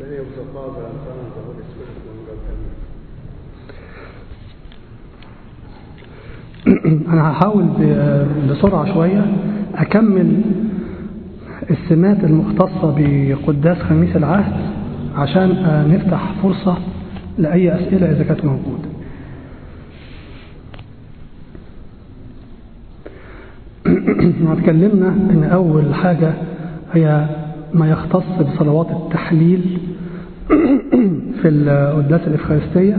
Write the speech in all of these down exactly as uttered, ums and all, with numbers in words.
أنا هحاول بسرعة شوية أكمل السمات المختصة بقداس خميس العهد عشان نفتح فرصة لأي أسئلة إذا كانت موجودة. اتكلمنا إن أول حاجة هي ما يختص بصلوات التحليل في القداس الإفخارستية.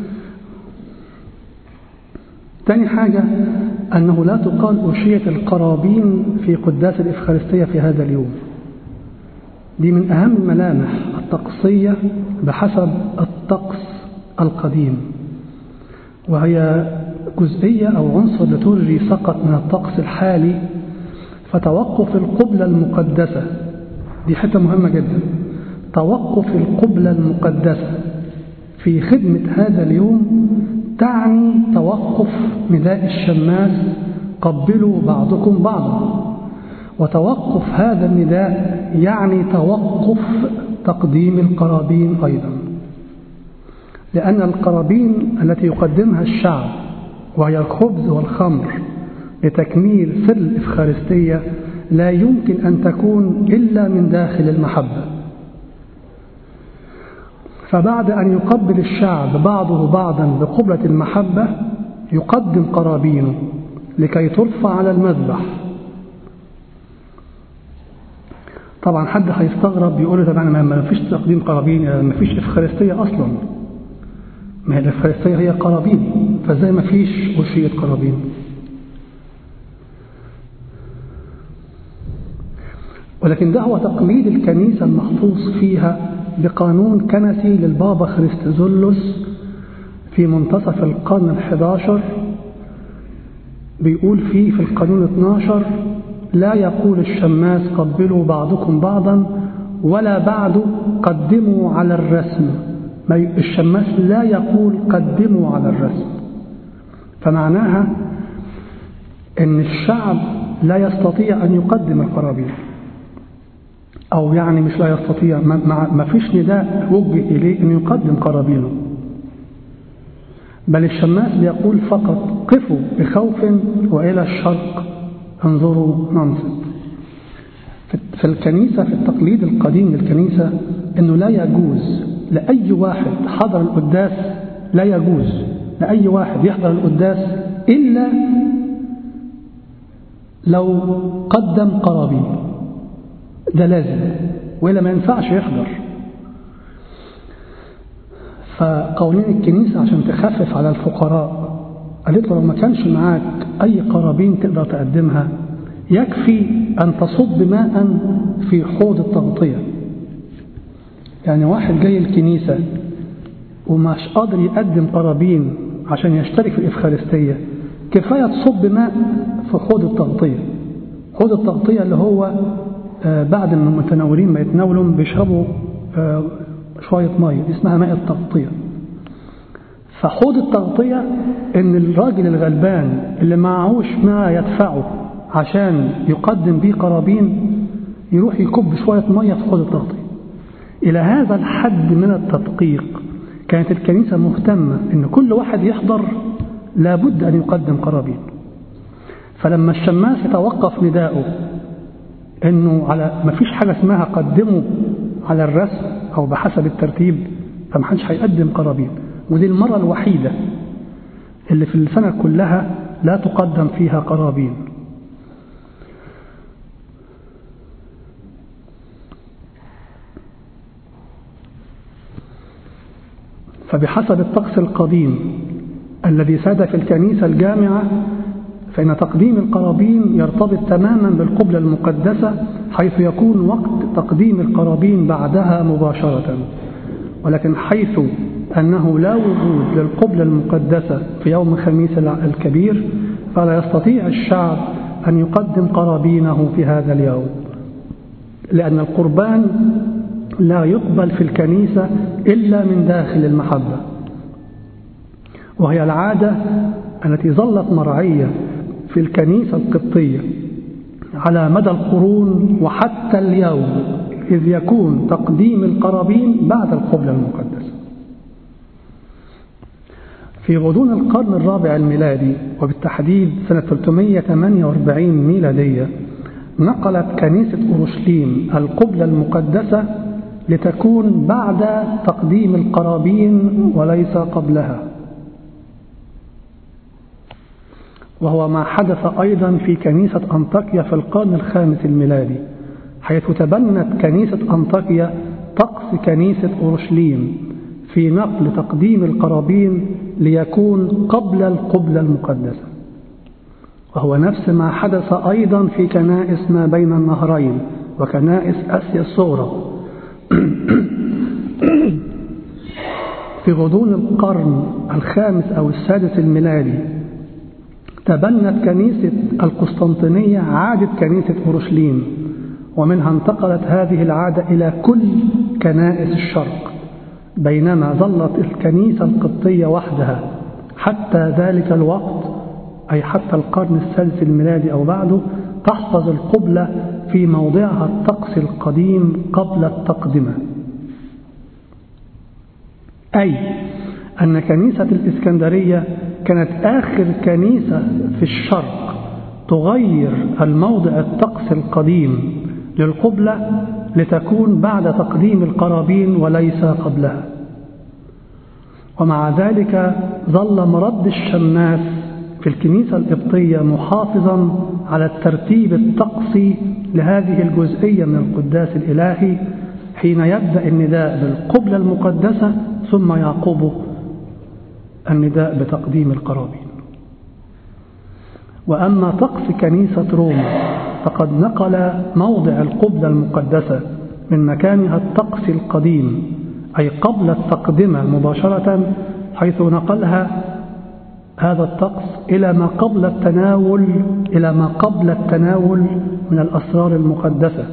ثاني حاجة أنه لا تقال أشية القرابين في قداس الإفخارستية في هذا اليوم. دي من أهم الملامح الطقسية بحسب الطقس القديم، وهي جزئية أو عنصر لترجي سقط من الطقس الحالي. فتوقف القبلة المقدسة دي حتة مهمة جدا. توقف القبلة المقدسة في خدمة هذا اليوم تعني توقف نداء الشماس قبلوا بعضكم بعضا، وتوقف هذا النداء يعني توقف تقديم القرابين أيضا، لأن القرابين التي يقدمها الشعب وهي الخبز والخمر لتكميل سر الإفخارستية لا يمكن أن تكون إلا من داخل المحبة. فبعد أن يقبل الشعب بعضه بعضا بقبلة المحبة يقدم قرابينه لكي ترفع على المذبح. طبعا حد هيستغرب يقول طبعا ما فيش تقديم قرابين، ما فيش إفخارستية أصلا. ما هي الإفخارستية هي قرابين، فازاي ما فيش أشية قرابين؟ ولكن ده هو تقليد الكنيسة المحفوظ فيها بقانون كنسي للبابا خريستوزولوس في منتصف القرن الحداشر. بيقول فيه في القانون اثناشر: لا يقول الشماس قبلوا بعضكم بعضا ولا بعد قدموا على الرسم. الشماس لا يقول قدموا على الرسم، فمعناها ان الشعب لا يستطيع ان يقدم القرابين، أو يعني مش لا يستطيع، ما, ما فيش نداء وجه إليه أن يقدم قرابينه، بل الشماس بيقول فقط قفوا بخوف وإلى الشرق انظروا ننصت. في الكنيسة في التقليد القديم للكنيسة أنه لا يجوز لأي واحد حضر القداس، لا يجوز لأي واحد يحضر القداس إلا لو قدم قرابين، ده لازم، وإلا ما ينفعش يحضر. فقوانين الكنيسة عشان تخفف على الفقراء قالت له لو ما كانش معاك أي قرابين تقدر تقدمها يكفي أن تصب ماء في حوض التغطية. يعني واحد جاي الكنيسة ومش قادر يقدم قرابين عشان يشترك في الإفخارستية، كفاية تصب ماء في حوض التغطية. حوض التغطية اللي هو بعد ما المتناولين ما يتناولوا بيشربوا شوية مية اسمها ماء التغطية. فحوض التغطية ان الراجل الغلبان اللي معهوش ما يدفعه عشان يقدم بيه قرابين يروح يكب شوية مية في حوض التغطية. إلى هذا الحد من التدقيق كانت الكنيسة مهتمة ان كل واحد يحضر لابد أن يقدم قرابين. فلما الشماس يتوقف نداؤه انه على ما فيش حاجة اسمها قدموا على الرسم او بحسب الترتيب، فمحدش هيقدم قرابين. ودي المرة الوحيدة اللي في السنة كلها لا تقدم فيها قرابين. فبحسب الطقس القديم الذي ساد في الكنيسة الجامعة فإن تقديم القرابين يرتبط تماما بالقبلة المقدسة، حيث يكون وقت تقديم القرابين بعدها مباشرة. ولكن حيث أنه لا وجود للقبلة المقدسة في يوم خميس الكبير فلا يستطيع الشعب أن يقدم قرابينه في هذا اليوم، لأن القربان لا يقبل في الكنيسة إلا من داخل المحبة، وهي العادة التي ظلت مرعية في الكنيسة القبطية على مدى القرون وحتى اليوم. إذ يكون تقديم القرابين بعد القبلة المقدسة. في غضون القرن الرابع الميلادي وبالتحديد سنة ثلاثمائة وثمانية وأربعين ميلادية نقلت كنيسة أورشليم القبلة المقدسة لتكون بعد تقديم القرابين وليس قبلها، وهو ما حدث أيضا في كنيسة أنطاكيا في القرن الخامس الميلادي، حيث تبنت كنيسة أنطاكيا طقس كنيسة أورشليم في نقل تقديم القرابين ليكون قبل القبلة المقدسة، وهو نفس ما حدث أيضا في كنائس ما بين النهرين وكنائس آسيا الصغرى. في غضون القرن الخامس أو السادس الميلادي تبنت كنيسة القسطنطينية عادة كنيسة أورشليم، ومنها انتقلت هذه العادة إلى كل كنائس الشرق، بينما ظلت الكنيسة القبطية وحدها حتى ذلك الوقت، أي حتى القرن السادس الميلادي أو بعده، تحفظ القبلة في موضعها الطقس القديم قبل التقدمة. أي أن كنيسة الإسكندرية كانت آخر كنيسة في الشرق تغير الموضع الطقس القديم للقبلة لتكون بعد تقديم القرابين وليس قبلها. ومع ذلك ظل مرد الشماس في الكنيسة القبطية محافظا على الترتيب الطقسي لهذه الجزئية من القداس الإلهي، حين يبدأ النداء بالقبلة المقدسة ثم يعقبه النداء بتقديم القرابين. وأما طقس كنيسة روما فقد نقل موضع القبلة المقدسة من مكانها الطقس القديم، أي قبل التقدمة مباشرة، حيث نقلها هذا الطقس إلى ما قبل التناول إلى ما قبل التناول من الأسرار المقدسة.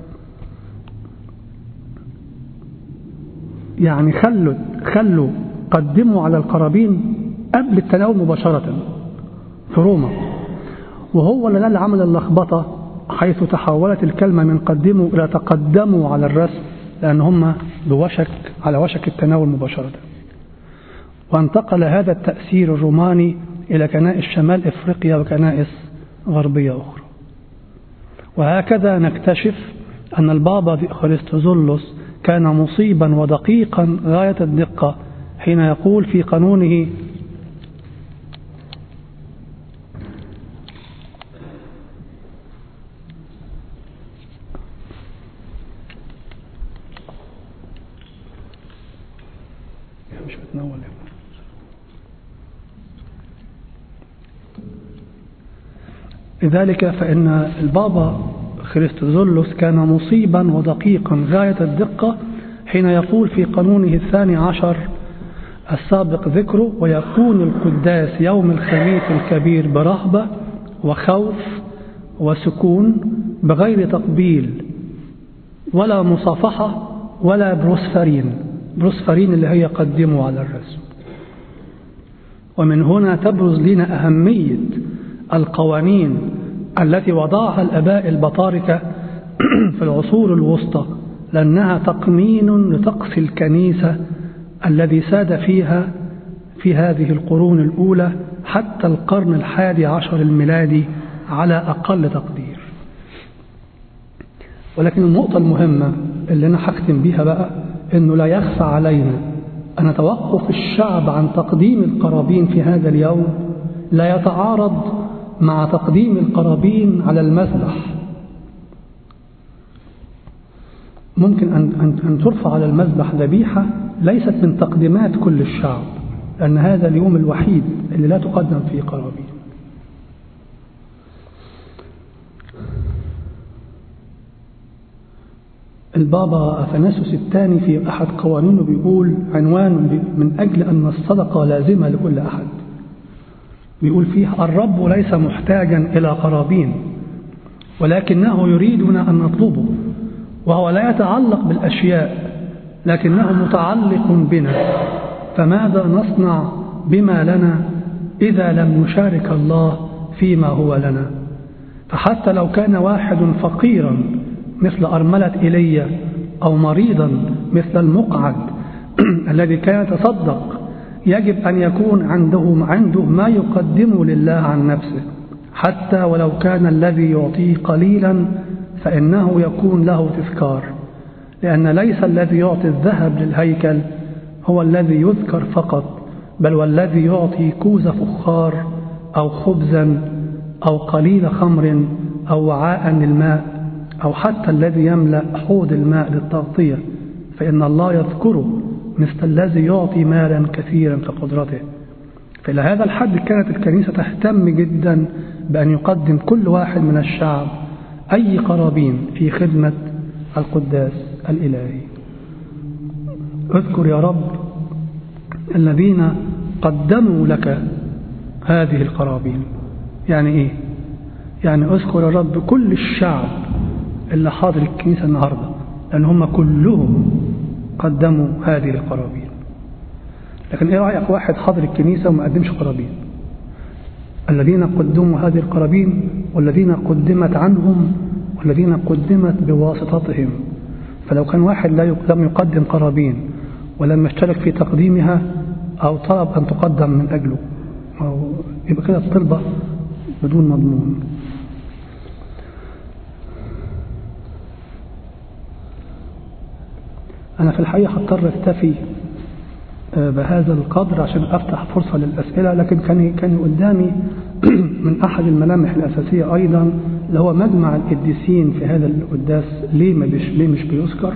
يعني خلوا خلوا قدموا على القرابين قبل التناول مباشرة في روما، وهو اللي عمل اللخبطة، حيث تحولت الكلمة من قدموا إلى تقدموا على الرسم، لأن هم بوشك على وشك التناول مباشرة. وانتقل هذا التأثير الروماني إلى كنائس شمال إفريقيا وكنائس غربية أخرى. وهكذا نكتشف أن البابا خريستوزولوس كان مصيبا ودقيقا غاية الدقة حين يقول في قانونه: مش بتنول لذلك فإن البابا خريستوزولوس كان مصيبا ودقيقا غاية الدقة حين يقول في قانونه الثاني عشر السابق ذكره: ويكون القداس يوم الخميس الكبير برهبة وخوف وسكون، بغير تقبيل ولا مصافحة ولا بروسفرين. بروسفرين اللي هي قدموا على الرسم. ومن هنا تبرز لنا أهمية القوانين التي وضعها الآباء البطاركة في العصور الوسطى، لأنها تقنين لطقس الكنيسة الذي ساد فيها في هذه القرون الأولى حتى القرن الحادي عشر الميلادي على أقل تقدير. ولكن النقطة المهمة اللي أنا هختم بيها بقى، إنه لا يخفى علينا أن توقف الشعب عن تقديم القرابين في هذا اليوم لا يتعارض مع تقديم القرابين على المذبح. ممكن أن أن ترفع على المذبح ذبيحة ليست من تقديمات كل الشعب، لأن هذا اليوم الوحيد اللي لا تقدم فيه قرابين. البابا أثناسيوس الثاني في أحد قوانينه بيقول عنوان: من أجل أن الصدقة لازمة لكل أحد. بيقول فيه: الرب ليس محتاجا إلى قرابين، ولكنه يريدنا أن نطلبه، وهو لا يتعلق بالأشياء لكنه متعلق بنا. فماذا نصنع بما لنا إذا لم نشارك الله فيما هو لنا؟ فحتى لو كان واحد فقيرا مثل أرملة إيليا، أو مريضا مثل المقعد الذي كان يتصدق، يجب أن يكون عنده عنده ما يقدمه لله عن نفسه، حتى ولو كان الذي يعطيه قليلا فإنه يكون له تذكار، لأن ليس الذي يعطي الذهب للهيكل هو الذي يذكر فقط، بل والذي يعطي كوز فخار أو خبزا أو قليل خمر أو وعاء للماء، أو حتى الذي يملأ حوض الماء للتغطية، فإن الله يذكره مثل الذي يعطي مالا كثيرا كقدرته. فإلى هذا الحد كانت الكنيسة تهتم جدا بأن يقدم كل واحد من الشعب أي قرابين في خدمة القداس الإلهي. اذكر يا رب الذين قدموا لك هذه القرابين. يعني إيه؟ يعني اذكر يا رب كل الشعب اللي حاضر الكنيسة النهاردة، لأن هم كلهم قدموا هذه القرابين. لكن إيه رأيك واحد حاضر الكنيسة وما قدمش قرابين؟ الذين قدموا هذه القرابين والذين قدمت عنهم والذين قدمت بواسطتهم. فلو كان واحد لم يقدم قرابين ولم يشترك في تقديمها أو طلب أن تقدم من أجله، يبقى كده الطلبة بدون مضمون. أنا في الحقيقة هضطر أكتفي بهذا القدر عشان أفتح فرصة للأسئلة، لكن كان كان قدامي من أحد الملامح الأساسية أيضا اللي هو مجمع القديسين في هذا القداس ليه مش ليه مش بيذكر،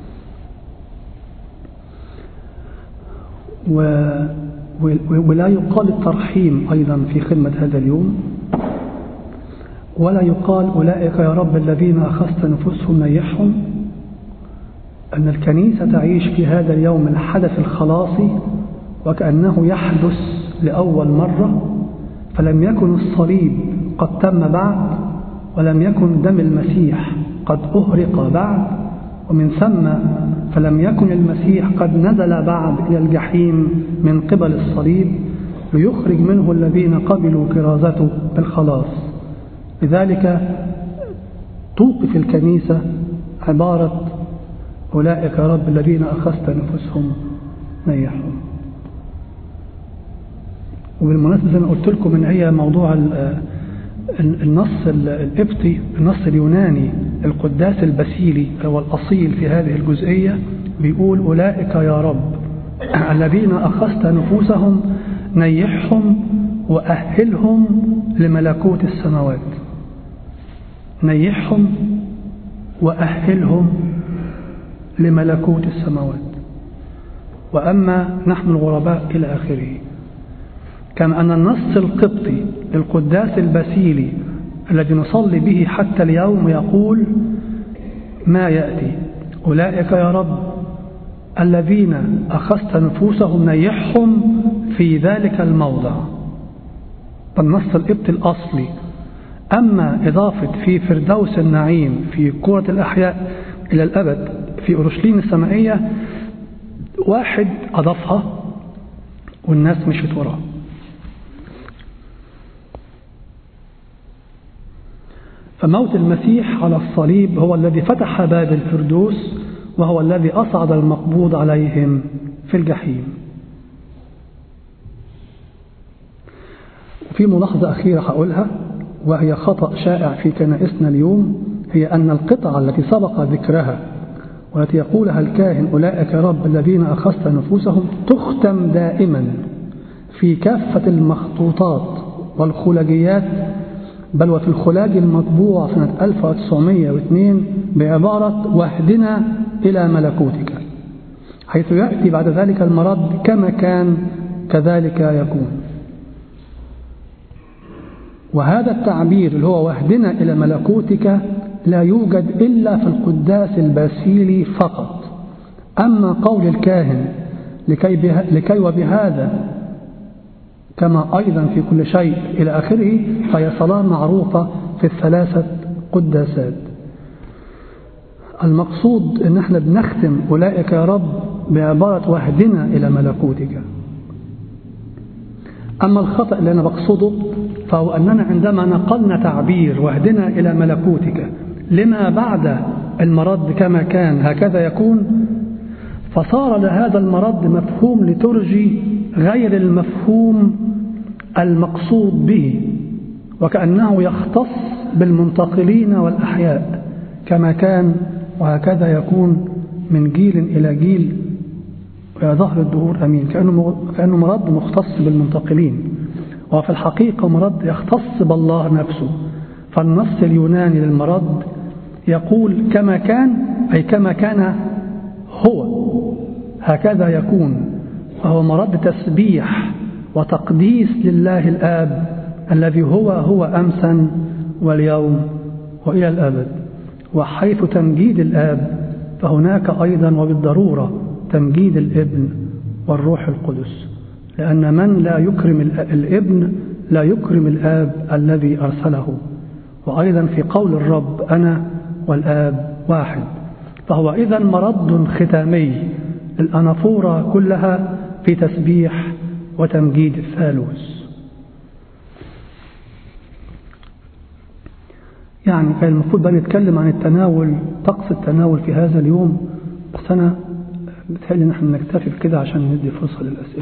و ولا يقال الترحيم أيضا في خدمة هذا اليوم، ولا يقال أولئك يا رب الذين أخذت نفوسهم نيحهم. أن الكنيسة تعيش في هذا اليوم الحدث الخلاصي وكأنه يحدث لأول مرة، فلم يكن الصليب قد تم بعد، ولم يكن دم المسيح قد أهرق بعد، ومن ثم فلم يكن المسيح قد نزل بعد إلى الجحيم من قبل الصليب ليخرج منه الذين قبلوا كرازته بالخلاص. لذلك توقف الكنيسة عبارة أولئك يا رب الذين أخذت نفوسهم نيحهم. وبالمناسبة زي ما قلت لكم إن هي موضوع النص القبطي، النص اليوناني القداس الباسيلي هو الأصيل في هذه الجزئية، بيقول أولئك يا رب الذين أخذت نفوسهم نيحهم وأهلهم لملكوت السماوات. نيحهم وأهلهم لملكوت السماوات، وأما نحن الغرباء إلى آخره. كما أن النص القبطي للقداس الباسيلي الذي نصلي به حتى اليوم يقول ما يأتي أولئك يا رب الذين أخذت نفوسهم نيحهم في ذلك الموضع. النص القبطي الأصلي. أما إضافة في فردوس النعيم في كرة الأحياء إلى الأبد في أورشليم السمائية، واحد أضافها والناس مشيت وراء. فموت المسيح على الصليب هو الذي فتح باب الفردوس، وهو الذي أصعد المقبوض عليهم في الجحيم. وفي ملاحظة أخيرة هقولها وهي خطأ شائع في كنائسنا اليوم، هي أن القطعة التي سبق ذكرها والتي يقولها الكاهن أولئك يا رب الذين أخذت نفوسهم تختم دائما في كافة المخطوطات والخلاجيات، بل وفي الخلاج المطبوع سنة ألف وتسعمائة واثنين بعبارة واهدنا إلى ملكوتك، حيث يأتي بعد ذلك المرد كما كان كذلك يكون. وهذا التعبير اللي هو واهدنا إلى ملكوتك لا يوجد إلا في القداس الباسيلي فقط. أما قول الكاهن لكي, به لكي وبهذا كما أيضا في كل شيء إلى آخره، فهي صلاة معروفة في الثلاثة قداسات. المقصود أن احنا بنختم أولئك يا رب بعبارة واهدنا إلى ملكوتك. أما الخطأ اللي أنا بقصده فهو أننا عندما نقلنا تعبير واهدنا إلى ملكوتك لما بعد المرد كما كان هكذا يكون، فصار لهذا المرد مفهوم لترجي غير المفهوم المقصود به، وكأنه يختص بالمنتقلين والأحياء كما كان وهكذا يكون من جيل إلى جيل وإلى ظهر الدهور أمين، كأنه, كأنه مرد مختص بالمنتقلين، وفي الحقيقة مرد يختص بالله نفسه. فالنص اليوناني للمرد يقول كما كان، أي كما كان هو هكذا يكون، وهو مرد تسبيح وتقديس لله الآب الذي هو هو أمسا واليوم وإلى الأبد. وحيث تمجيد الآب فهناك أيضا وبالضرورة تمجيد الابن والروح القدس، لأن من لا يكرم الابن لا يكرم الآب الذي أرسله. وأيضا في قول الرب أنا والآب واحد، فهو إذن مرد ختامي الأنافورة كلها في تسبيح وتمجيد الثالوث. يعني كان المفروض بقى نتكلم عن التناول، طقس التناول في هذا اليوم، بس أنا بتهيألي نحن نكتفي بكده عشان ندي فرصة للأسئلة.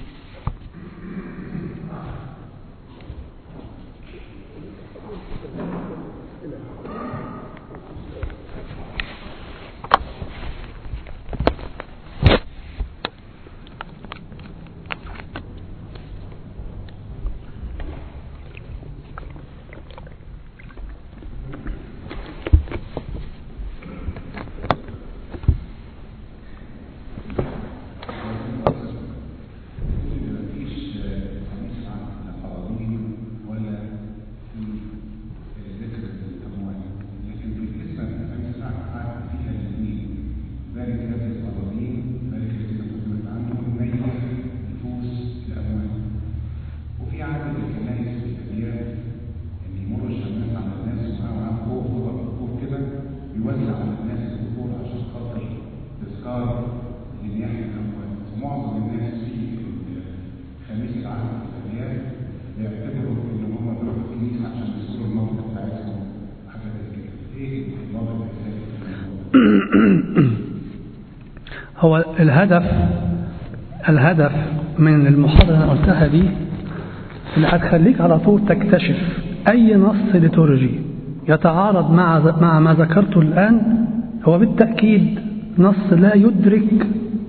هو الهدف الهدف من المحاضرة اللي قلتها دي اللي هتخليك على طول تكتشف أي نص ليتورجي يتعارض مع مع ما ذكرته الآن، هو بالتأكيد نص لا يدرك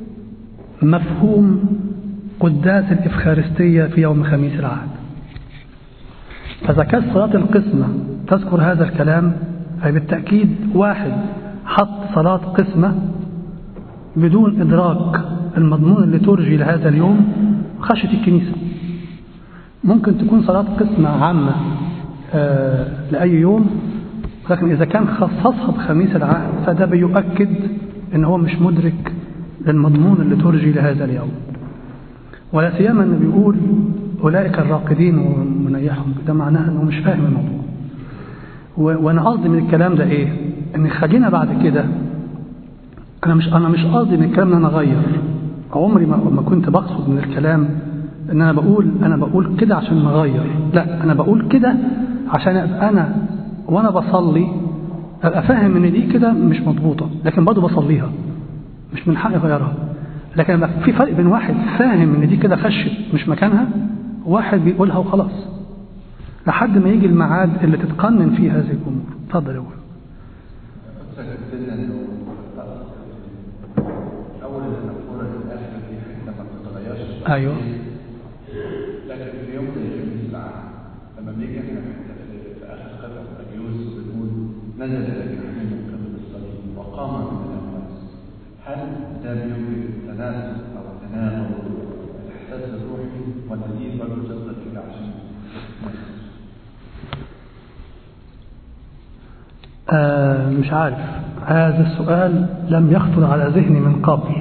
مفهوم قداس الإفخارستية في يوم خميس العهد. فإذا كانت صلاة القسمة تذكر هذا الكلام، أي بالتأكيد واحد حط صلاة قسمة بدون إدراك المضمون الليتورجي لهذا اليوم خشية الكنيسة. ممكن تكون صلاة قسمة عامة آه لأي يوم، لكن إذا كان خصصها بخميس العهد فده بيؤكد إن هو مش مدرك للمضمون الليتورجي لهذا اليوم. ولا سيما إنه بيقول أولئك الراقدين ومنيحهم، ده معناه إنه مش فاهم الموضوع. وأنا قصدي من الكلام ده إيه؟ إن خلينا بعد كده، أنا مش أنا مش قصدي من الكلام إن أنا أغير، عمري ما ما كنت بقصد من الكلام إن أنا بقول أنا بقول كده عشان نغير، لا، أنا بقول كده عشان أبقى أنا وأنا بصلي أبقى فاهم إن دي كده مش مضبوطة، لكن برضه بصليها، مش من حقي أغيرها. لكن في فرق بين واحد فاهم إن دي كده خشت مش مكانها، وواحد بيقولها وخلاص لحد ما يجي الميعاد اللي تتقنن فيه هذه الأمور. اتفضل يا أول. أول الأفكار الآخر دي حتى ما بتتغيرش. أيوه. لكن في يوم الخميس العام لما بنيجي احنا في آخر قطعة أبيوس وبنقول نزل إلى الجحيم من قبل الصليب وقام من الأموات، هل ده بيوجد تناسب أو تناغم الإحساس الروحي ولا دي برضه تفضل كده عشان آه مش عارف، هذا السؤال لم يخطر على ذهني من قبل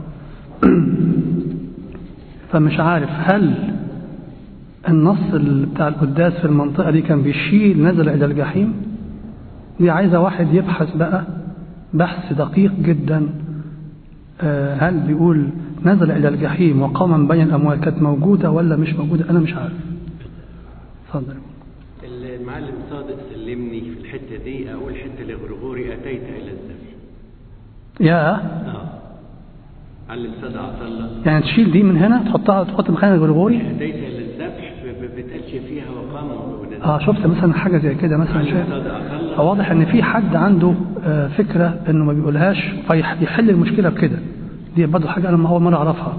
فمش عارف هل النص بتاع القداس في المنطقة دي كان بيشيل نزل إلى الجحيم. دي عايزة واحد يبحث بقى بحث دقيق جدا. آه هل بيقول نزل إلى الجحيم وقام من بين الأموات كانت موجودة ولا مش موجودة؟ أنا مش عارف. اتفضل. المعلم صادق سلمني في الحتة دي أقول حتة لغرغوري أتيت إلى الزفاف. يا علم سيد عطله يعني تشيل دي من هنا تحطها تحط مكانها الغرغوري هديتها للذبح بتقلش فيها وقام. اه شفت مثلا حاجه زي كده مثلا شيء واضح ان في حد عنده آه فكره انه ما بيقولهاش فيحل المشكله بكده. دي برضه حاجه انا اول مره اعرفها.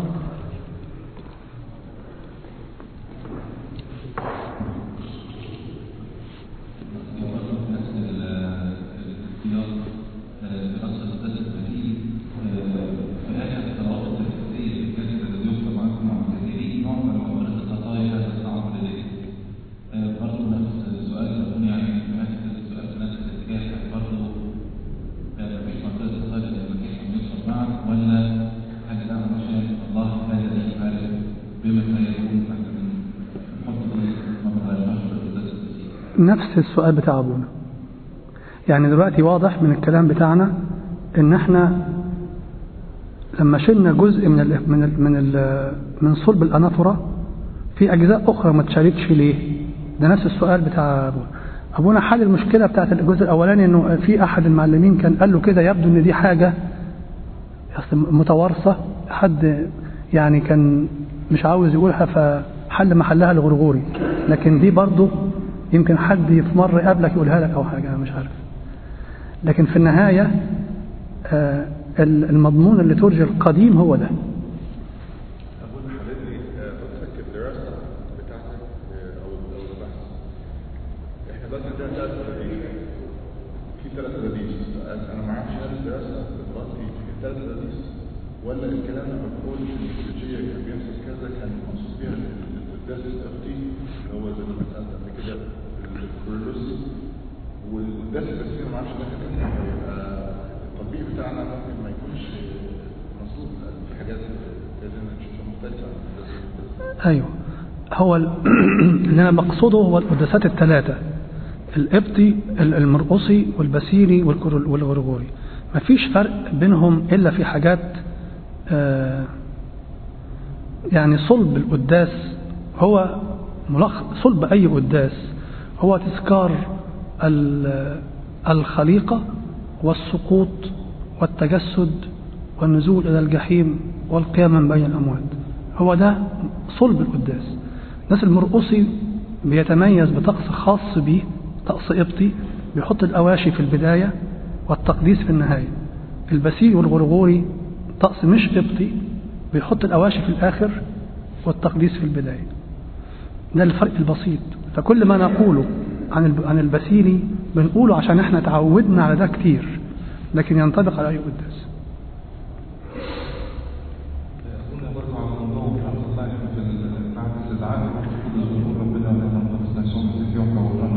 نفس السؤال بتاع أبونا. يعني دلوقتي واضح من الكلام بتاعنا إن إحنا لما شلنا جزء من ال من ال من ال من صلب الأنافورة في أجزاء أخرى ما تشاركش ليه؟ ده نفس السؤال بتاع أبونا. أبونا حل المشكلة بتاعت الجزء الأولاني إنه في أحد المعلمين كان قال له كده يبدو إن دي حاجة متوارثة، حد يعني كان مش عاوز يقولها فحل محلها الغرغوري، لكن دي برضو يمكن حد في مرة قبلك يقولها لك أو حاجة مش عارف. لكن في النهاية آه المضمون اللي ترجي القديم هو ده. أقول حضرتك قصتك الدراسة بتاعتك أو البحث إحنا بس ده ثلاث أدريس في ثلاث أدريس. أنا ما أعرفش هل الدراسة بتغطي في ثلاث أدريس ولا الكلام لما بقول في الفيزيولوجيا كان بيحصل كذا كان مقصود بيها القداس التقديم اللي هو زي ما اتقال قبل كده الكورولوس والقداس التقديم ما اعرفش ده كان يبقى التطبيق بتاعنا ممكن ما يكونش مظبوط لان في حاجات لازم نشوفها مختلفه. ايوه هو اللي انا بقصده هو القداسات الثلاثه القبطي المرقصي والبسيلي والغرغوري. ما فيش فرق بينهم الا في حاجات آه يعني صلب القداس هو ملخص صلب أي قداس هو تذكار الخليقة والسقوط والتجسد والنزول إلى الجحيم والقيام من بين الأموات. هو ده صلب القداس. الناس المرقصي بيتميز بطقس خاص به، طقس قبطي بيحط الأواشي في البداية والتقديس في النهاية. البسيل والغرغوري طقس مش قبطي بيحط الأواشي في الآخر والتقديس في البداية. ده الفرق البسيط. فكل ما نقوله عن عن البسيلي بنقوله عشان احنا تعودنا على ده كتير، لكن ينطبق على أي قداس. قلنا برضه على الموضوع بتاع الله في بعد الاستدعاء ربنا لما نفسنا في يوم او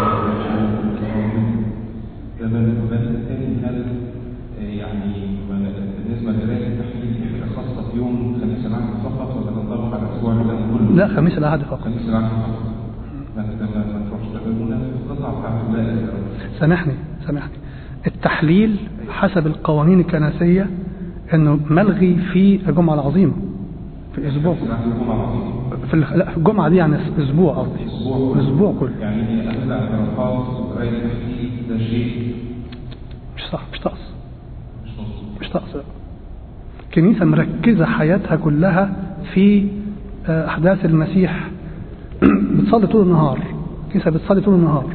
هل يعني بالنسبه لقراءه التحليل في حاجه خاصه في يوم خميس العهد فقط ولا تنطبق على الاسبوع كله؟ لا خميس العهد فقط. خميس العهد فقط. ما ما تروحش تقولنا في القطعه بتاعت الله. سامحني سامحني التحليل حسب القوانين الكنسيه انه ملغي في الجمعه العظيمه في الاسبوع في لا في الجمعه دي يعني اسبوع قصدي اسبوع كله. يعني اهل الاعترافات وقراءه التحليل ده شيء مش صح مش طقس مش طقس. كنيسة مركزة حياتها كلها في أحداث المسيح بتصلي طول النهار. كنيسة بتصلي طول النهار.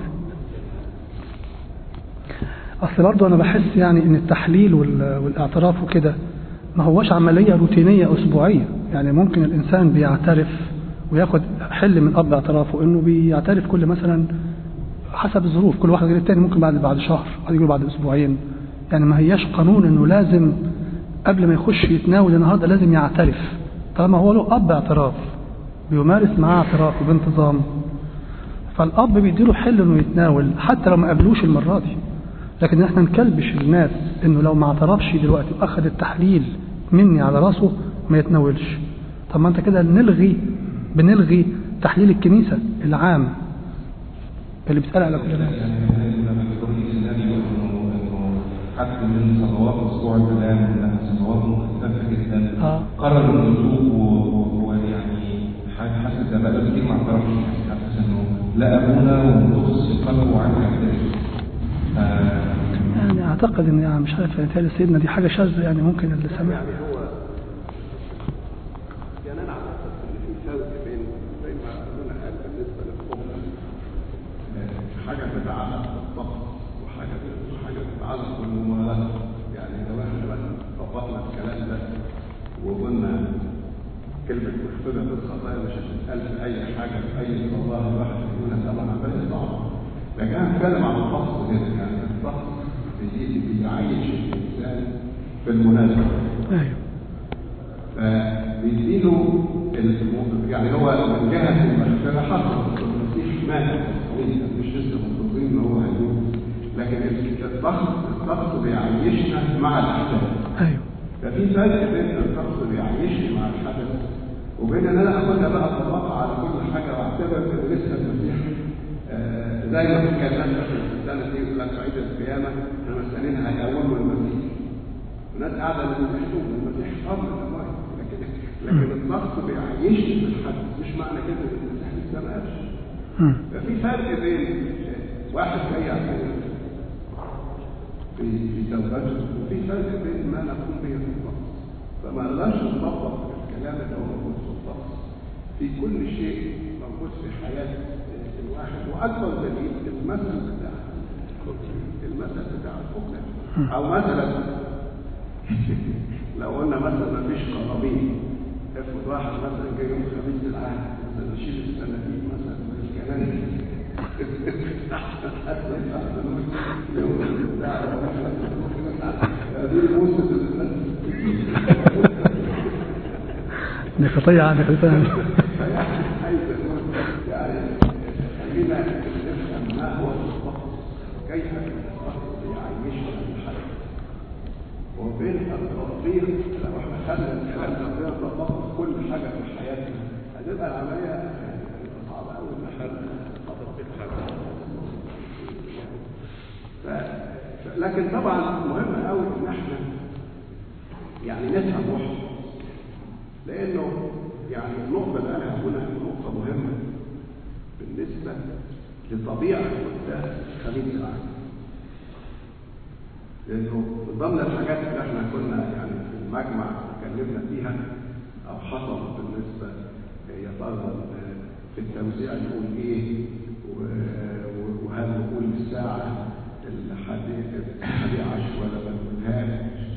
أصل برضو أنا بحس يعني إن التحليل والاعتراف وكده ما هوش عملية روتينية أسبوعية. يعني ممكن الإنسان بيعترف وياخد حل من أب اعترافه إنه بيعترف كل مثلا حسب الظروف، كل واحد غير التاني، ممكن بعد بعد شهر، بعد يقول بعد أسبوعين. يعني ما هياش قانون إنه لازم قبل ما يخش يتناول النهارده لازم يعترف. طالما هو له أب اعتراف بيمارس معاه اعترافه بانتظام، فالأب بيديله حل إنه يتناول حتى لو ما قابلوش المرة دي. لكن احنا نكلبش الناس إنه لو ما اعترفش دلوقتي وأخذ التحليل مني على راسه ما يتناولش. طب ما أنت كده نلغي بنلغي تحليل الكنيسة العام اللي بتسأل على كل الناس. حد من صلوات اسبوع الكلام انها صلوات مختلفه جدا اه قرر انه يتوب ويعني حاسس ده بقى كتير ما اعترفش، حاسس انه لا ابونا ومتخصص في قلبه وعارف يعترف. يعني أعتقد إن يعني مش عارف يعني سيدنا دي حاجة شاذة يعني ممكن اللي سمع يعني هو يعني أنا أعتقد إن في فرق بين زي ما قلنا قال بالنسبة للقبلة حاجة تتعلق بالطقس وحاجة وحاجة تتعلق بالممارسة. يعني لو احنا مثلا طبقنا الكلام ده وقلنا كلمة مغفرة بالخطايا مش هتتقال في أي حاجة في أي صلاة الواحد يقولها طبعا عملية صعبة. لكن أنا بتكلم عن الطقس هنا، يعني الطقس بيجي بيعيش الإنسان في المناسبة. أيوه. فبيديله يعني هو من جهة المغفرة حصل مفيش مانع مش لسه مفروضين إن هو هيدوم، لكن الطقس الطقس بيعيشنا مع الأحداث. أيوه. ففي فرق بين الطقس بيعيشني مع الحدث وبين ان انا اخدها بقى اطبقها على كل حاجه واعتبر ان لسه المسيح آه زي ما اتكلمنا في السنه دي يقول لك عيد القيامه المسلمين هيقوموا المسيح. الناس قاعده بيحكوا المسيح قبل الاموات، لكن لكن الطقس بيعيشني في الحدث، مش معنى كده ان المسيح لسه ما قالش. ففي فرق بين واحد جاي عشان في توبته وفي فرق بين ما نقوم به في الطقس. فما نقدرش نطبق الكلام اللي هو موجود في الطقس في كل شيء موجود في حياه الواحد. واكبر دليل المثل بتاع المثل بتاع الفقه، او مثلا لو قلنا مثلا ما فيش قرابين، افرض واحد مثلا جاي يوم خميس العهد مثلا يشيل السناديق مثلا من الكنائس دي خطية عندك ثاني. يعني خلينا نفهم ما هو الطقس، كيف الطقس يعيشنا الحياة وبين التطبيق. لو احنا خدنا الكلام ده نطبقه في كل حاجة في حياتنا هتبقى العملية صعبة أوي إن احنا لكن طبعا مهم قوي ان احنا يعني نفهم روحه، لانه يعني النقطه اللي انا هقولها نقطه مهمه بالنسبه لطبيعه قداس خليل العالم. لانه من ضمن الحاجات اللي احنا كنا يعني في المجمع اتكلمنا فيها او حصل بالنسبه يا ترى في التوزيع نقول ايه، وهل نقول الساعه الحادي عشر ولا بنقولهاش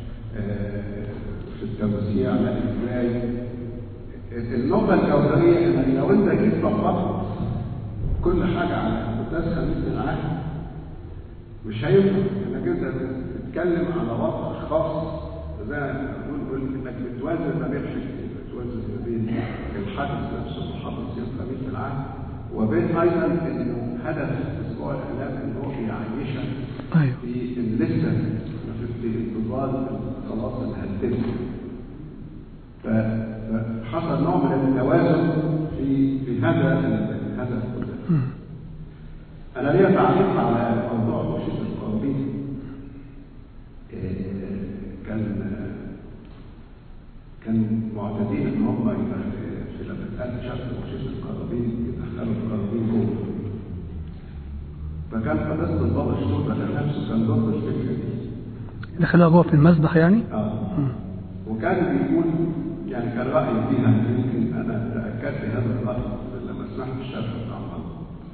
في التوزيع لا ازاي. النقطة الجوهرية ان لو انت جيت طبقت كل حاجة على قداس خميس العهد مش هينفع انك انت تتكلم على وضع خاص زي ما بنقول انك بتوازن ما بين حاجتين، بتوازن ما بين الحدث نفسه وحدث يوم خميس العهد وبين ايضا انه هدف اسبوع الاعلام ان هو يعيشك أيوه. في لسه في انتظار خلاص اللي هتتم. فحصل نوع من التوازن في في هذا الهدف كله. انا ليا تعليق على موضوع تشييد القرابين. كان كان معتادين ان هم في لما كان شخص تشييد القرابين يدخلوا القرابين جوه. فكان قداسة البابا الشرطة نفسه كان ضد الفكرة دي. دخلوها جوه في المسبح يعني؟ اه. وكان بيقول يعني كان رأي فيها يمكن أنا تأكدت هذا الرأي لما سمعت الشرح بتاع الله.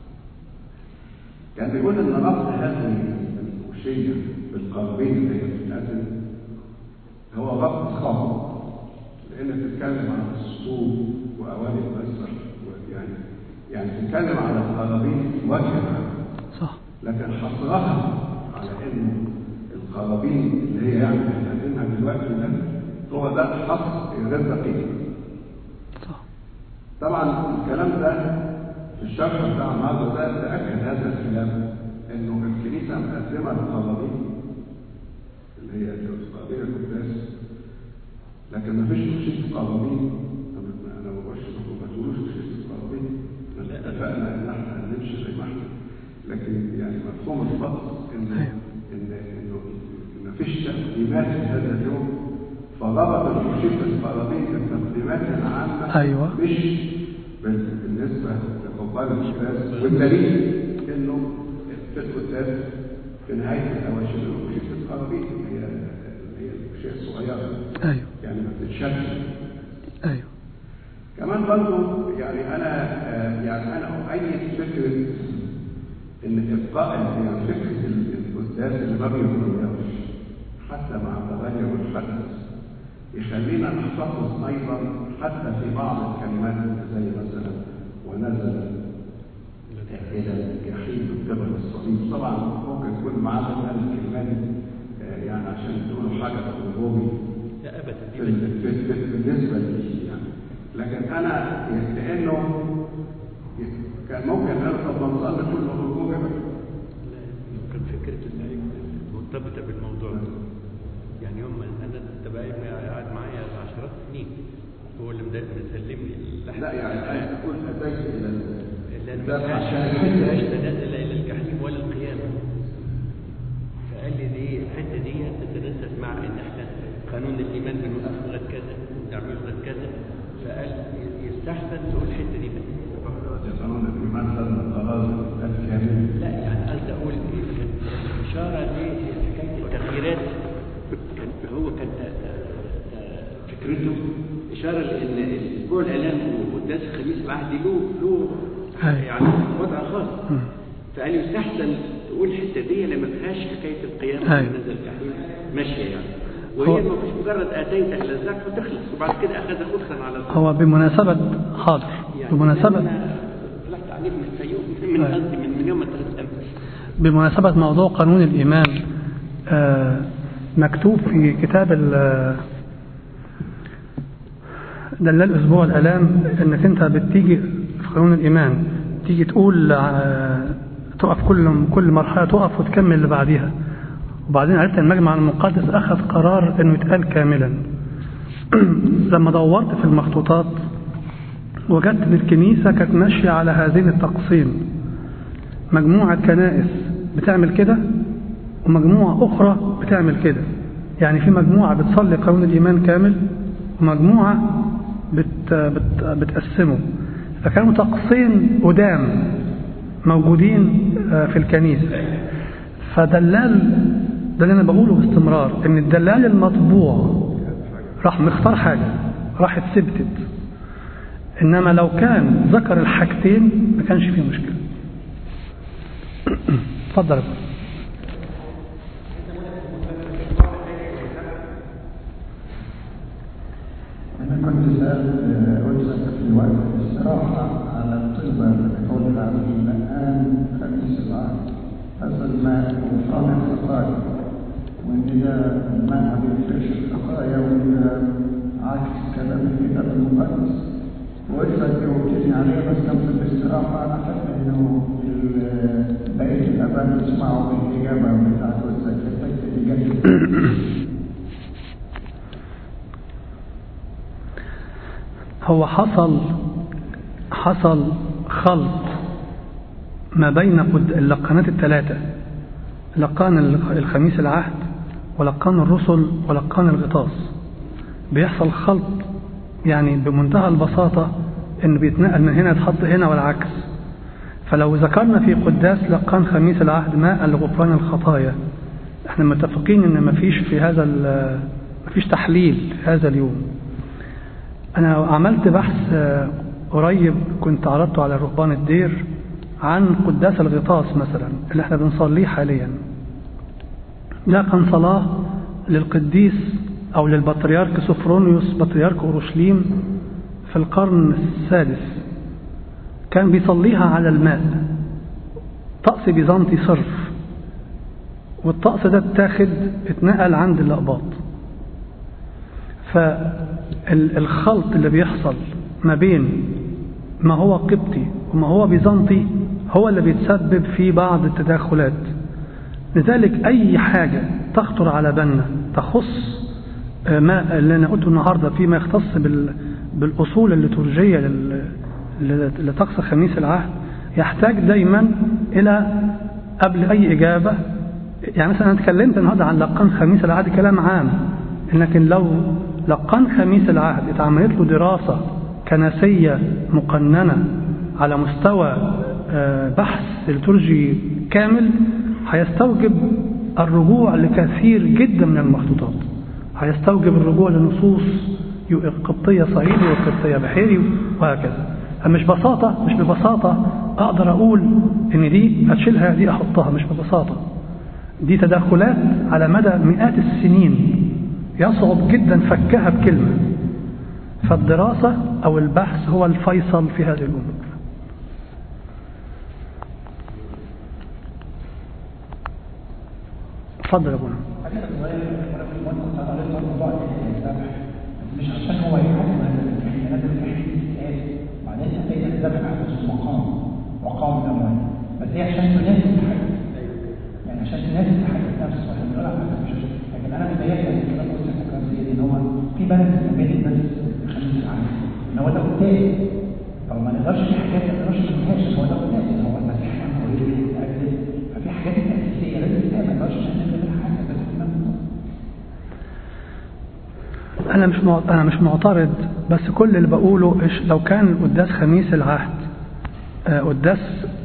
كان بيقول إن ربط هذه الوشية بالقرابين اللي هي بتتقدم هو ربط خاطئ، لأن بتتكلم عن السطور وأواني المسبح يعني يعني بتتكلم عن القرابين وجه صح. لكن حصرها على انه القرابين اللي هي يعني بنقدمها دلوقتي ده هو ده حصر غير دقيق. صح. طبعا الكلام ده في الشرح بتاع النهارده ده تاكد هذا الكلام انه الكنيسه مقدمه القرابين اللي هي قرابين القداس، لكن ما فيش تشييد قرابين. انا ما بقولش ما تقولوش تشييد قرابين، اتفقنا ان احنا هنمشي زي ما احنا، لكن يعني مفهوم الفضل ان ان انه ما فيش تقديمات في هذا اليوم، فربط المشير بالقرابين بالتقديمات العامه. ايوه. مش بالنسبه لقبال القداس، والدليل انه في القداس في نهايه الاواشر المشير القرابين اللي هي اللي هي الاشياء الصغيره. ايوه. يعني ما بتتشالش. ايوه. كمان برضه يعني انا آه يعني انا اؤيد فكره ان ابقاء يعني فكره القداس اللي ما بيتغيرش حتى مع تغير الحدث يخلينا نحتفظ ايضا حتى في بعض الكلمات زي مثلا ونزل الى الجحيم قبل الصليب. طبعا ممكن يكون معانا هذه الكلمات آه يعني عشان تقولوا حاجه في الرومي لا ابدا بالنسبه لي يعني، لكن انا كانه كان ممكن ان طب نصلي كل الركوع لا يمكن فكره مرتبطه بالموضوع ده. يعني يوم انا التبعي قاعد معايا عشرات سنين هو اللي مسلمني اللحم. لا يعني اقول اتيت الى لان ما فيهاش تنازل الى الجحيم ولا القيامه. فقال لي دي الحته دي تتناسب مع ان احنا قانون الايمان بنوقف لغايه كذا نعمل لغايه كذا. فقال يستحسن تقول الحته دي بس. قانون الايمان لازم خلاص الكامل. لا يعني قصدي اقول اشاره لحكايه التغييرات. كان هو كان فكرته اشاره لان الاسبوع الاعلام وقداس الخميس العهدي له له يعني وضع خاص. فقال يستحسن تقول الحته دي لما فيهاش حكايه القيامه نزل الجحيم ماشيه يعني. وهي ما فيش مجرد اتيت الى الزكاه وتخلص وبعد كده اخذ خلصا على الزكاه. هو بمناسبه حاضر يعني بمناسبه طلعت عليه من الفيوم من قصدي من, من يوم الثلاث امس. بمناسبه موضوع قانون الايمان آه مكتوب في كتاب دلال الاسبوع الالام انك انت بتيجي في قانون الايمان تيجي تقول آه تقف كل كل مرحله تقف وتكمل اللي بعديها. وبعدين عرفت المجمع المقدس اخذ قرار انه يتقال كاملا. لما دورت في المخطوطات وجدت ان الكنيسه كانت ماشيه على هذين التقسيم. مجموعه كنائس بتعمل كده ومجموعه اخرى بتعمل كده. يعني في مجموعه بتصلي قانون الايمان كامل ومجموعه بت بت بتقسمه. فكانوا تقسيم قدام موجودين في الكنيسه. فدلال ده اللي انا بقوله باستمرار ان الدلال المطبوع راح مختار حاجه راح اتثبتت. انما لو كان ذكر الحاجتين ما كانش فيه مشكله. اتفضل. انا كنت سأل قلت في الوقت الاستراحه على الطلبه اللي بتقولها الان خميس العهد حصل ما وقام الخطايا وان ده الماء ما بيغفرش الخطايا وده عكس كلام الكتاب المقدس. وإذا جاوبتني عليه بس كان في الاستراحه انا حاسس انه بقيه الاباء يسمعوا الاجابه بتاعت الاجابه. هو حصل حصل خلط ما بين اللقانات الثلاثة، لقان الخميس العهد ولقان الرسل ولقان الغطاس. بيحصل خلط يعني بمنتهى البساطة انه بيتنقل من هنا يتحط هنا والعكس. فلو ذكرنا في قداس لقان خميس العهد ماء لغفران الخطايا احنا متفقين ان مفيش في هذا مفيش تحليل في هذا اليوم. انا عملت بحث قريب كنت عرضته على رهبان الدير عن قداس الغطاس مثلا اللي احنا بنصليه حاليا. ده كان صلاة للقديس او للبطريرك سوفرونيوس بطريرك اورشليم في القرن السادس. كان بيصليها على الماء طقس بيزنطي صرف. والطقس ده اتاخد اتنقل عند الأقباط. فالخلط اللي بيحصل ما بين ما هو قبطي وما هو بيزنطي هو اللي بيتسبب في بعض التداخلات. لذلك أي حاجة تخطر على بالنا تخص ما اللي أنا قلته النهاردة فيما يختص بالأصول الليتورجية لطقس خميس العهد يحتاج دايما إلى قبل أي إجابة. يعني مثلا أنا اتكلمت النهاردة عن لقان خميس العهد كلام عام، لكن لو لقان خميس العهد اتعملت له دراسة كنسية مقننة على مستوى بحث ليتورجي كامل هيستوجب الرجوع لكثير جدا من المخطوطات، هيستوجب الرجوع لنصوص قبطية صعيدي وقبطية بحيري وهكذا. مش ببساطة مش ببساطة أقدر أقول إن دي أشيلها دي أحطها، مش ببساطة. دي تدخلات على مدى مئات السنين يصعب جدا فكها بكلمة. فالدراسة أو البحث هو الفيصل في هذه الأمور. اتفضل يا ابونا. مش عشان هو يحكم هذا الحديث معناه ان الذبح على مقام وقام الاموال، بس هي عشان تناسب الحدث، يعني عشان تناسب الحدث نفسه. احنا بنقول على مش لكن انا متهيألي ان انا قلت لك ان هو في بالانس ما بين الناس الخميس العام ان هو ده قدام، او ما نقدرش في حاجات ما نقدرش نقولهاش هو ده قدام، ان هو المسيح كان قريب يتأكد، ففي حاجات اساسيه لازم تتعمل، ما نقدرش نعمل حاجه بس أنا مش أنا مش معترض، بس كل اللي بقوله لو كان قداس خميس العهد قداس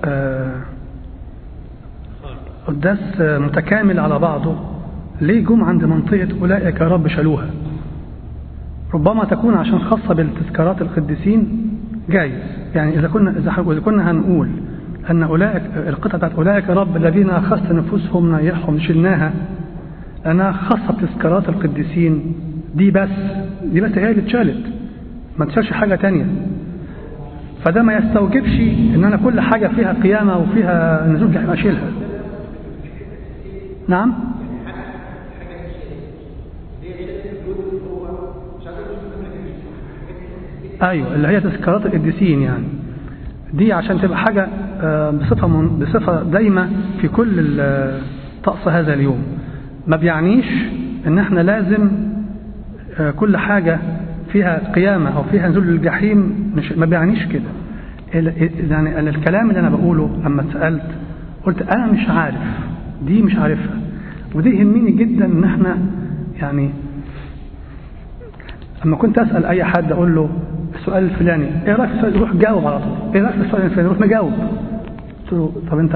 قداس متكامل على بعضه، ليه جم عند منطقة أولئك يا رب شالوها؟ ربما تكون عشان خاصة بالتذكارات القديسين، جايز يعني إذا كنا إذا كنا هنقول أن أولئك القطعة بتاعت أولئك يا رب الذين أخذت نفوسهم نيحهم شلناها لأنها خاصة بتذكارات القديسين، دي بس دي بس هي اللي اتشالت، ما تشالش حاجة تانية. فده ما يستوجبش ان انا كل حاجة فيها قيامة وفيها نزول جحيم اشيلها. نعم ايوه اللي هي تذكارات القديسين، يعني دي عشان تبقى حاجة بصفة من بصفة دايمة في كل طقس هذا اليوم. ما بيعنيش ان احنا لازم كل حاجة فيها قيامة أو فيها نزول الجحيم، مش ما بيعنيش كده. يعني الكلام اللي أنا بقوله لما اتسألت قلت أنا مش عارف، دي مش عارفها، ودي يهمني جدا إن احنا يعني لما كنت أسأل أي حد أقول له السؤال الفلاني إيه رأيك في السؤال، يروح جاوب على طول، إيه رأيك في السؤال الفلاني، يروح مجاوب. قلت له طب أنت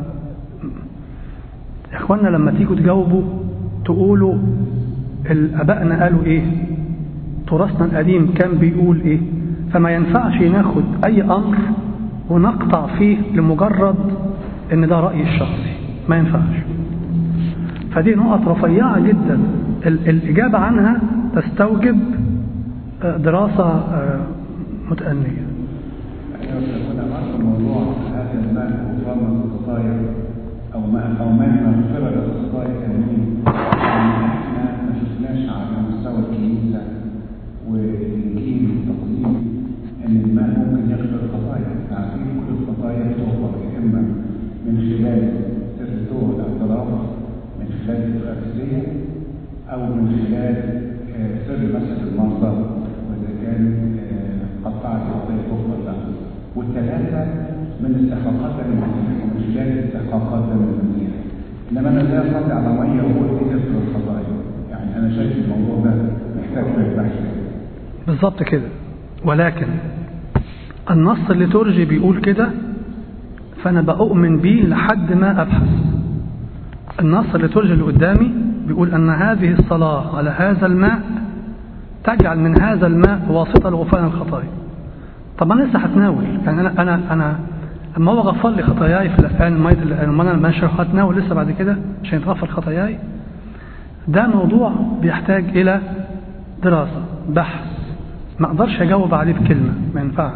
يا إخوانا لما تيجوا تجاوبوا تقولوا الأبائنا قالوا إيه، تراثنا القديم كان بيقول إيه، فما ينفعش ناخد أي أمر ونقطع فيه لمجرد إن ده رأيي الشخصي، ما ينفعش. فدي نقط رفيعة جدا الإجابة عنها تستوجب دراسة متأنية. أنا عارف الموضوع هذا الماء وفرم الخطايا أو ماء أو ماء مغفرة للخطايا كاملين، احنا ما شفناش على مستوى الكنيسة والإنجيل والتقديم إن الماء ممكن يغفر الخطايا. عارفين كل الخطايا بتغفر إما من خلال سر التوبة الاعتراف، من خلال الفرقسية، أو من خلال سر مسح المرضى، وإذا كان قطعت الخطايا تغفر لها. والثلاثة من استحقاقات المسيح ومن خلال استحقاقات المسيح. إنما أنا لا أستطيع على مية وهو يغفر الخطايا. يعني أنا شايف الموضوع ده محتاج بحث. بالظبط كده. ولكن النص الليتورجي بيقول كده، فأنا بأؤمن بيه لحد ما أبحث. النص الليتورجي اللي قدامي بيقول أن هذه الصلاة على هذا الماء تجعل من هذا الماء واسطة لغفران الخطايا. طب أنا لسه هتناول، يعني أنا أنا أنا أما هو غفر لي خطاياي في الآن الميت اللي أنا مش هتناول لسه بعد كده عشان يتغفر خطاياي. ده موضوع بيحتاج إلى دراسة بحث، ما أقدرش أجاوب عليه بكلمة، ما ينفعش.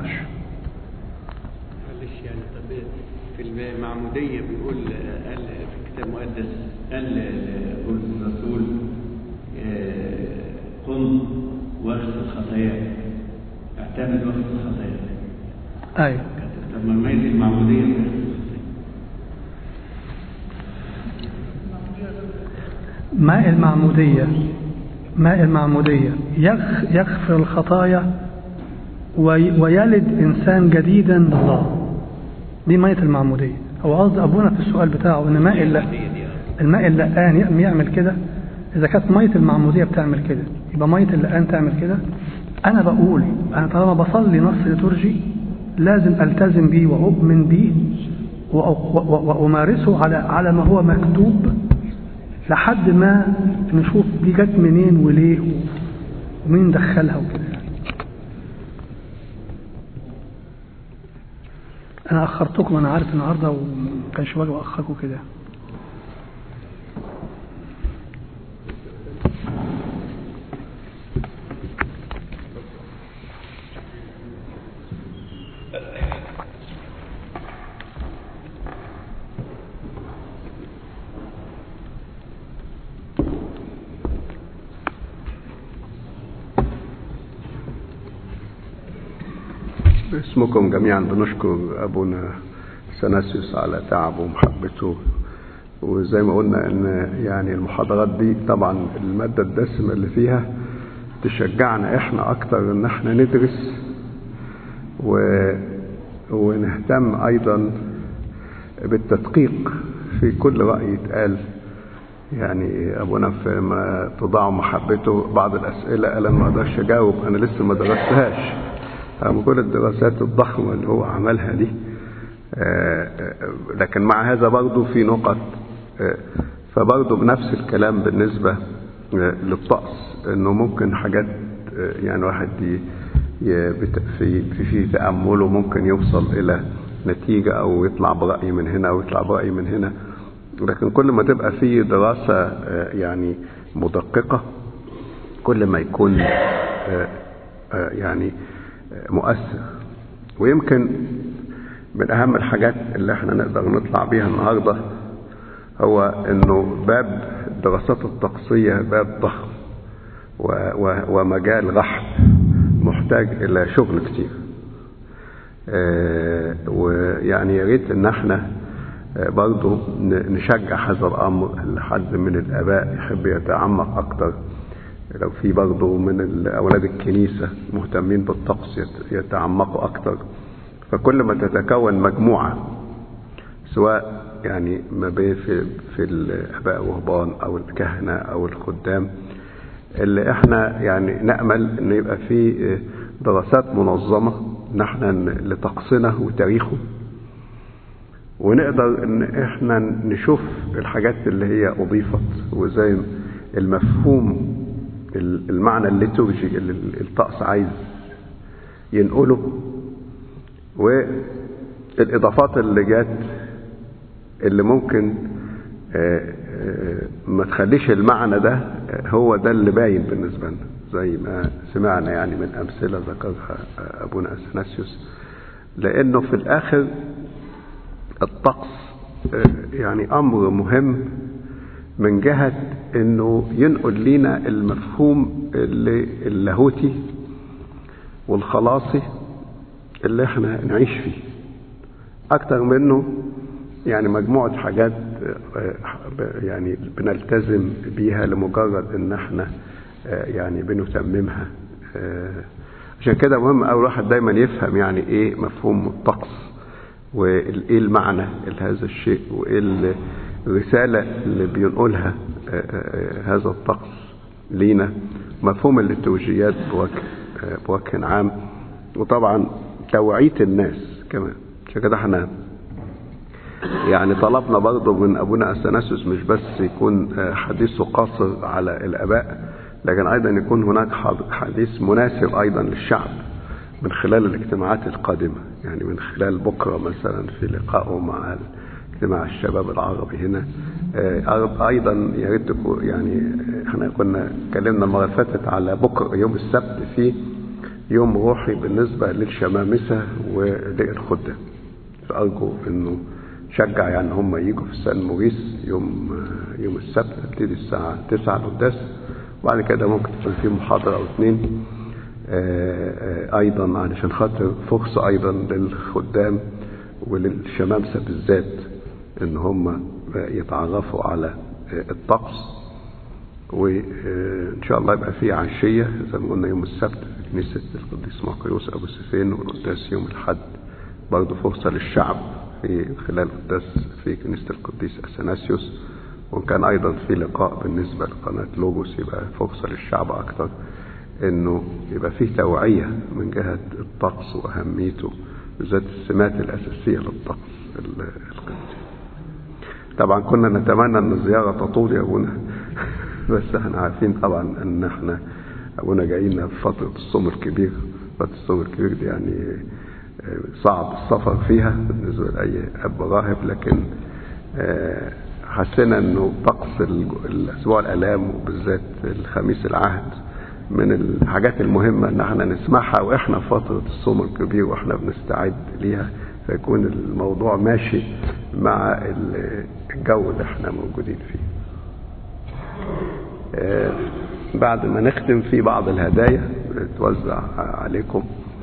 معلش يعني طب في المعمودية بيقول قال في الكتاب المقدس قال بولس الرسول قم واغسل خطاياك، اعتمد واغسل خطاياك. أيوه. طب ما الميت المعمودية ماء المعمودية ماء المعمودية يغفر الخطايا ويلد إنسان جديدا لله. دي مية المعمودية. هو قصد أبونا في السؤال بتاعه إن ماء اللي الماء اللقان يعمل كده. إذا كانت مية المعمودية بتعمل كده يبقى مية اللقان تعمل كده. أنا بقول أنا طالما بصلي نص ليتورجي لازم ألتزم بيه وأؤمن بيه وأمارسه على على ما هو مكتوب لحد ما نشوف دي جت منين وليه ومين دخلها وكده. انا اخرتكم، انا عارف النهارده ومكانش واجب اخركم كده. باسمكم جميعا بنشكر أبونا أثناسيوس على تعبه ومحبته، وزي ما قلنا ان يعني المحاضرات دي طبعا المادة الدسمة اللي فيها تشجعنا احنا اكتر ان احنا ندرس و... ونهتم ايضا بالتدقيق في كل رأي يتقال. يعني ابونا في ما تضاع محبته بعض الاسئلة قال انا ما اقدرش اجاوب، انا لسه ما درستهاش رغم كل الدراسات الضخمة اللي هو عملها دي. لكن مع هذا برضو في نقط، فبرضو بنفس الكلام بالنسبة للطقس، انه ممكن حاجات يعني واحد في في تأمله ممكن يوصل الى نتيجة او يطلع برأي من هنا او يطلع برأي من هنا. لكن كل ما تبقى في دراسة يعني مدققة كل ما يكون يعني مؤثر. ويمكن من اهم الحاجات اللي احنا نقدر نطلع بيها النهاردة هو انه باب الدراسات الطقسية باب ضخم ومجال رحب محتاج الى شغل كتير. اه ويعني يا ريت ان احنا برضو نشجع هذا الامر. لحد من الاباء يحب يتعمق اكتر، لو في برضو من اولاد الكنيسة مهتمين بالطقس يتعمقوا اكتر. فكل ما تتكون مجموعة سواء يعني ما بين في, في الاباء والرهبان او الكهنة او الخدام، اللي احنا يعني نأمل ان يبقى في دراسات منظمة نحن لطقسنا وتاريخه، ونقدر ان احنا نشوف الحاجات اللي هي اضيفت وزي المفهوم المعنى الليتورجي اللي الطقس عايز ينقله، والاضافات اللي جات اللي ممكن ما تخليش المعنى ده هو ده اللي باين بالنسبة لنا، زي ما سمعنا يعني من امثلة ذكرها ابونا أثناسيوس. لانه في الاخر الطقس يعني امر مهم من جهة انه ينقل لنا المفهوم اللي اللاهوتي والخلاصي اللي احنا نعيش فيه، اكتر منه يعني مجموعة حاجات يعني بنلتزم بيها لمجرد ان احنا يعني بنتممها. عشان كده مهم اوي الواحد دايما يفهم يعني ايه مفهوم الطقس، وايه المعنى لهذا الشيء، وايه الرسالة اللي بينقلها هذا الطقس لينا، مفهوم الليتورجيات بوجه بوجه عام، وطبعا توعية الناس كمان. عشان كده احنا يعني طلبنا برضه من ابونا أثناسيوس مش بس يكون حديثه قاصر على الاباء، لكن ايضا يكون هناك حديث مناسب ايضا للشعب من خلال الاجتماعات القادمة. يعني من خلال بكرة مثلا في لقائه مع اجتماع الشباب العربي هنا، ايضا يا ريت يعني احنا كنا اتكلمنا المره اللي فاتت على بكره يوم السبت في يوم روحي بالنسبه للشمامسه وللخدام، فارجو انه شجع يعني هم يجوا في سان موريس يوم يوم السبت تبتدي الساعه تسعة القداس، وبعد كده ممكن تكون في محاضره او اثنين ايضا علشان خاطر فرصه ايضا للخدام وللشمامسه بالذات ان هم يتعرفوا على الطقس. وان شاء الله يبقى في عشيه زي ما قلنا يوم السبت في كنيسه القديس مقريوس ابو سيفين، والقداس يوم الاحد برضه فرصه للشعب في خلال القداس في كنيسه القديس أثناسيوس. وكان ايضا في لقاء بالنسبه لقناه لوجوس يبقى فرصه للشعب اكتر انه يبقى فيه توعيه من جهه الطقس واهميته بالذات السمات الاساسيه للطقس القدسي. طبعا كنا نتمنى ان الزيارة تطول يا ابونا بس احنا عارفين طبعا ان احنا ابونا جايين في فترة الصوم الكبير. فترة الصوم الكبير دي يعني صعب السفر فيها بالنسبة لأي أب راهب، لكن حسنا انه طقس الاسبوع الالام وبالذات الخميس العهد من الحاجات المهمة ان احنا نسمعها واحنا في فترة الصوم الكبير واحنا بنستعد ليها، فيكون الموضوع ماشي مع الجو اللي احنا موجودين فيه. بعد ما نختم في بعض الهدايا توزع عليكم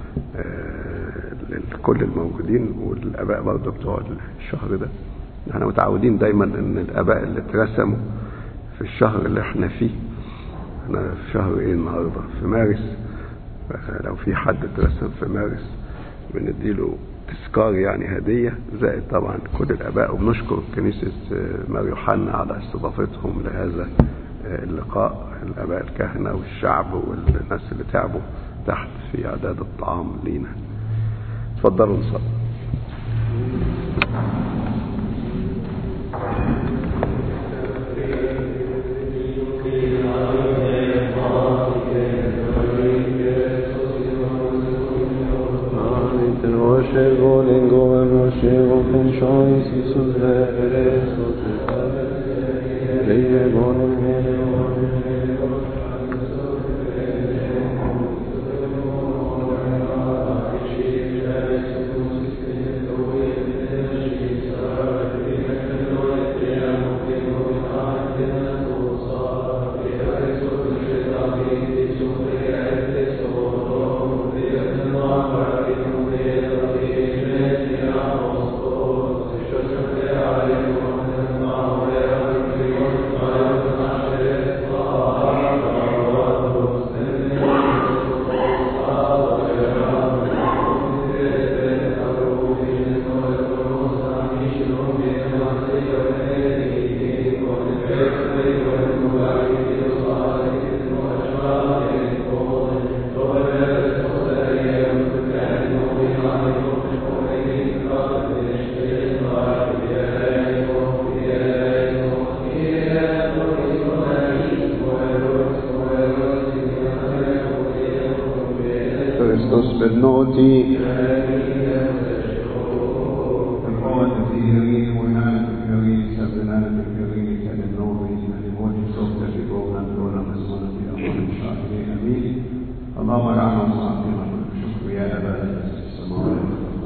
لكل الموجودين والاباء برضه بتوع الشهر ده. احنا متعودين دايما ان الاباء اللي اترسموا في الشهر اللي احنا فيه، احنا في شهر ايه النهارده؟ في مارس. لو في حد اترسم في مارس بنديله تذكار يعني هدية، زائد طبعا كل الاباء، وبنشكر كنيسة مار يوحنا على استضافتهم لهذا اللقاء، الاباء الكهنة والشعب والناس اللي تعبوا تحت في اعداد الطعام لينا. اتفضلوا نصلي. Moshevo lengo moshevo pensoi si sudere sudere leye bonem بالنوتي القوة في هرين ونالة في هرين سبنالة في هرين كان النوبي لموت صوت في قوة دولة مسؤولة في أمور الشاهدين أمين. اللهم رعنا وصعبنا شكر يا أبا السماوات.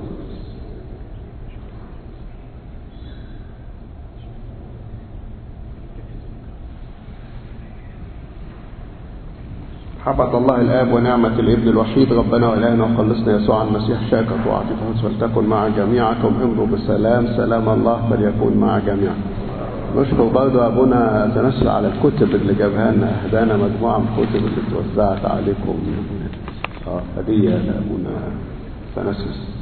محبة الله الآب ونعمة الابن الوحيد ربنا وإلهنا وخلصنا يسوع المسيح شاكر وعطيته فلتكن مع جميعكم. امضوا بسلام، سلام الله فليكون مع جميعكم. نشكر برضه أبونا أتنسل على الكتب اللي جابها لنا، أهدانا مجموعة من الكتب اللي توزعت عليكم. اه هدية لأبونا أتنسل.